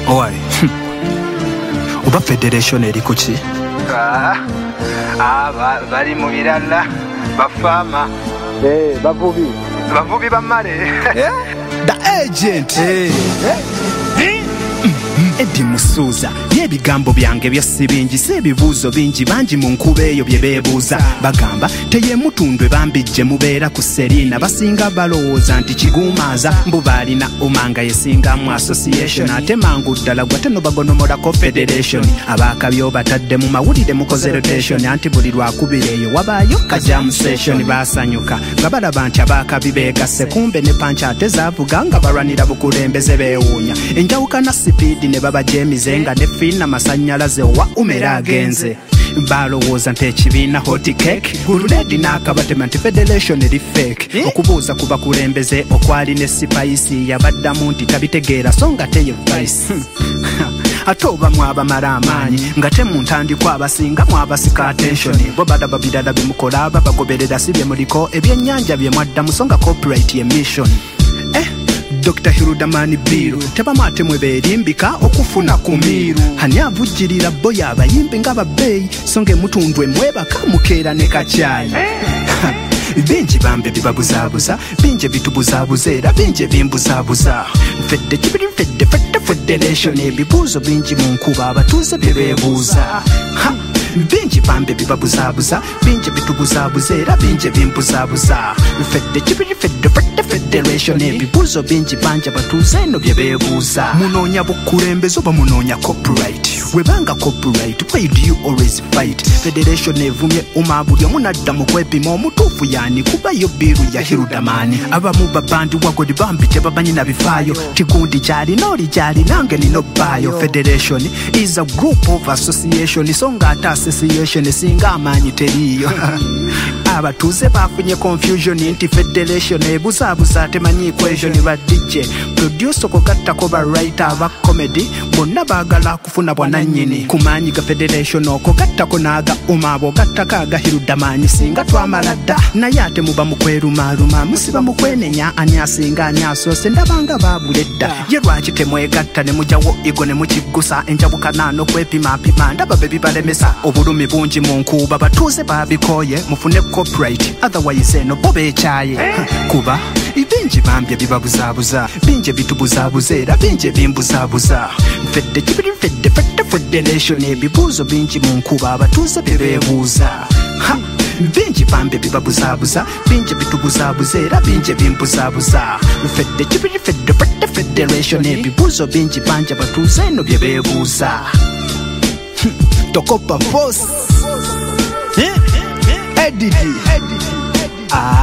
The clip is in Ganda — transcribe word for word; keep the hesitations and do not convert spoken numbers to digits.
Owai. Oba federation eri kuki? Ah, ah, bali mu birala, bafama. Eh, bavubi. Bavubi bamale. Eh? The agent. Eh. Eh? Edi Musuuza n'ebigambo byange bya sibingi sebibuuzo bingi bangi mu nkuba eyo bye beebuuza bagamba teyemutundwe bambijje mubeera ku Serina basinga balowooza nti kiguumaaza mbu baalina omanga yesingamu association ate mangu ddala gwate no bagonomolako federation abaakabyo batadde mu mawulire mukoze rotation anti buli lwakubira eyo wabaayo kajamu session baasanyuka nga balaba nti abaakabi beegasse kumbe ne pancha ate zaavuga nga balwanira bukulembeze beewuunya enjawukana sipiidi ne baba jemize nga ne fina masanyalaze wa umera agenze balowooza nti ekibiina hot cake gululedi n'akabatema nti federation eri fake okubuuza ku bakulembeze okwali ne sipaisi yabaddamu nti tabitegeera so nga teye vice ate oba mwabamala amaanyi nga temuntandikwa abasinga mwabasika attention bo badaba birala bimukola aba bagoberera si bye muliko ebyennyanja bye mwaddamu so nga corporate emission eh Doctor Hirudamani Biru tebamate mwe berimbika okufuna kumiru hani avujirira boya abayimbi nga babeyi songe mutundwe mwebaka mukeera ne kachai bingi bambe bibabuzabuza bingi bitubuzabuza era bingi bimbuzabuza fedde kibiri fedde fedde federation ebibuuzo bingi mu nkuba abatuuze bye beebuuza bingi bambe bibabuzabuza bingi bitubuzabuza era bingi bimbuzabuza fedde kibiri fedde fedde federation ebibuuzo bingi banja batuuze eno bye beebuuza munoonya bukulembeze oba munoonya copyright webanga copyright why do you always fight federation evumye uma buli omu nadda mu kwepima omutuufu yani kubayo biru ya Hirudamani abamu babandi wagodi bambi tebamanyi na bifaayo tigundi kyali noli kyali nange nino bayo federation is a group of association so nga ate association singa amaanyi teriyo abatuuze bafunye confusion nti federation ebuzaabuza temanyi equation ba D J producer kogattako ba writer aba comedy bonna baagala kufuna bwanannyini kumaanyi ga federation okogattako naaga umaabo gattako aga Hirudamani singa twamala dda naye ate muba mukwerumaaluma musiba mukwenenya ani asinga ani asoose ndabanga baabula edda ye lwaki temwegatta ne mujjawo igo ne mukiggusa enjabukana n'okwepimapima ndaba be bibalemesa obulumi bungi mu nkuba batuuze baabikooye mufune copyright otherwise eno bo beekyaye kuba bingi bambye bibabuzaabuza bingi bitubuzaabuza era bingi bimbuzaabuza fedde kibiri fedde fedde federation ebibuuzo bingi mu nkuba abatuuze bye beebuuza bingi bambe bibabuzaabuza bingi bitubuzaabuza era bingi bimbuzaabuza fedde kibiri fedde fedde federation ebibuuzo bingi banja batuuze eno bye beebuuza tokopa boss Edidi ah